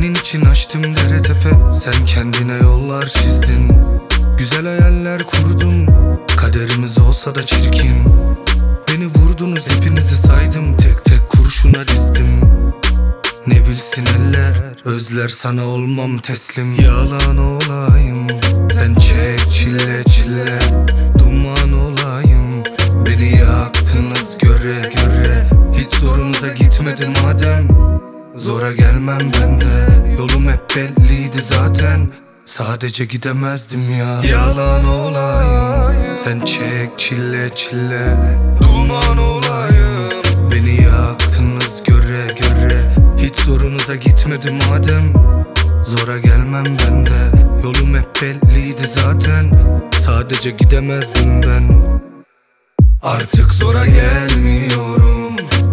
Senin için açtım dere tepe, sen kendine yollar çizdin. Güzel hayaller kurdum, kaderimiz olsa da çirkin. Beni vurdunuz, hepinizi saydım, tek tek kurşuna dizdim. Ne bilsin eller, özler sana olmam teslim. Yalan olayım, sen çek çile çile, duman olayım. Beni yaktınız göre göre, hiç zorunuza gitmedi madem. Zora gelmem ben de, yolum hep belliydi zaten. Sadece gidemezdim ya. Yalan olayım, sen çek çile çile, duman olayım. Beni yaktınız göre göre, hiç zorunuza gitmedi madem. Zora gelmem ben de, yolum hep belliydi zaten. Sadece gidemezdim ben. Artık zora gelmiyorum,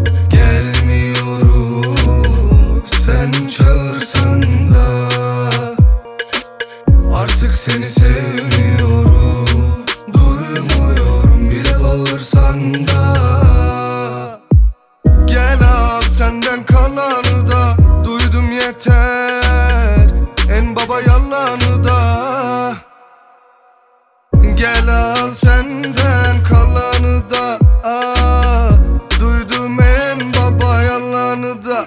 gelmiyorum. Sen çağırsan da artık seni sevmiyorum, duymuyorum bile bağırsan da. Gel al senden kalanı da, duydum yeter en baba yalanı da. Gel al senden kalanı da, duydum en baba yalanı da.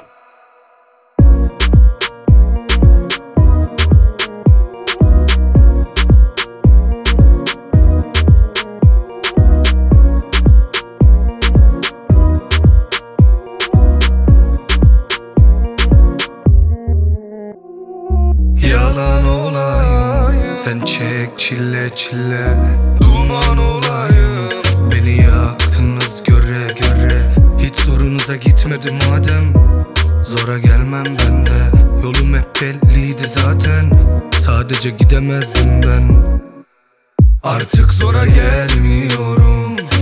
Yalan olayım, sen çek çile çile, duman olayım. Beni yaktınız göre göre, hiç zorunuza gitmedi madem. Zora gelmem ben de, yolum hep belliydi zaten. Sadece gidemezdim ben. Artık zora gelmiyorum,